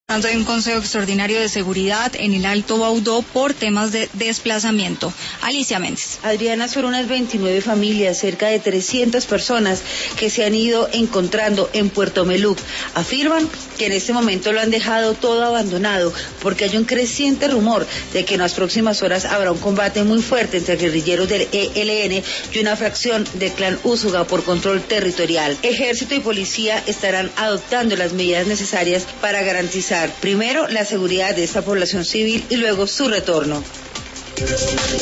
Hay un consejo extraordinario de seguridad en el Alto Baudó por temas de desplazamiento. Alicia Méndez. Adriana, son unas 29 familias, cerca de 300 personas que se han ido encontrando en Puerto Meluk. Afirman que en este momento lo han dejado todo abandonado porque hay un creciente rumor de que en las próximas horas habrá un combate muy fuerte entre guerrilleros del ELN y una fracción del clan Úsuga por control territorial. Ejército y policía estarán adoptando las medidas necesarias para garantizar primero la seguridad de esta población civil y luego su retorno.